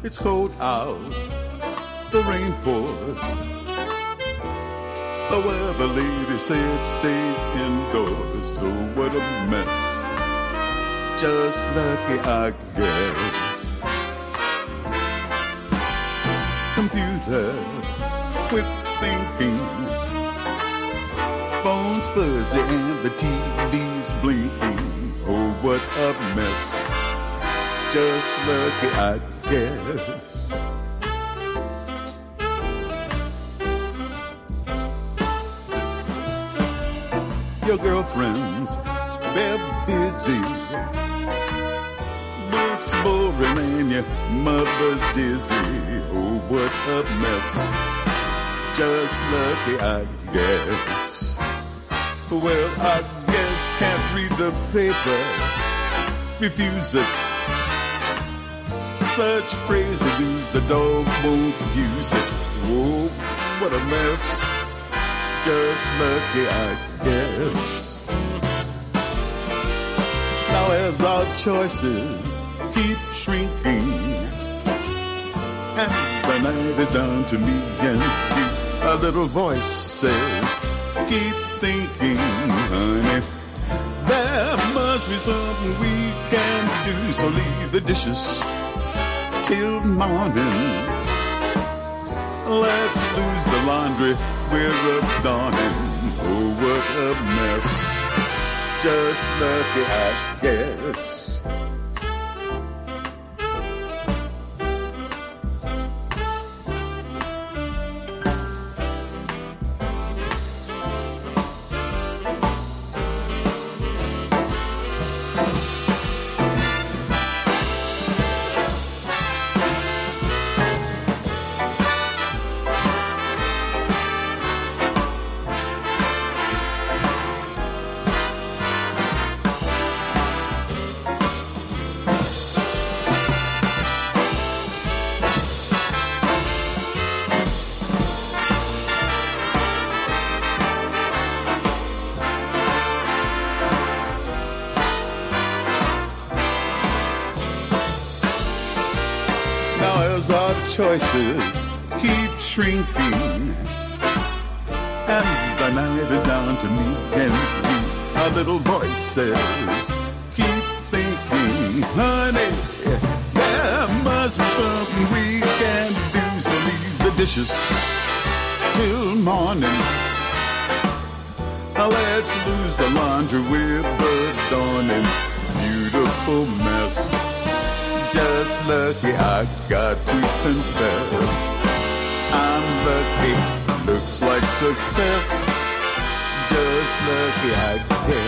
It's cold out, the rain pours. The weather lady said stay indoors. So what a mess. Just lucky, I guess. Computer, quit thinking. Phone's fuzzy and the TV's blinking. Oh, what a mess. Just lucky, I guess. Your girlfriends, they're busy. Work's boring and your mother's dizzy. Oh, what a mess. Just lucky, I guess. Well, I guess can't read the paper. Refuse it. Such crazy news, the dog won't use it. Whoa, what a mess. Just lucky, I guess. Now as our choices keep shrinking, and the night is down to me and you, a little voice says, keep thinking, honey. There must be something we can do, so leave the dishes till morning. Let's lose the laundry, we're up dawning. Oh, what a mess. Just lucky, I guess. Choices keep shrinking, and the night is down to me and you. A little voice says, keep thinking, honey. There must be something we can do, so leave the dishes till morning. Let's lose the laundry with the dawning. Beautiful mess. Just lucky, I got to confess. I'm lucky, looks like success. Just lucky, I guess.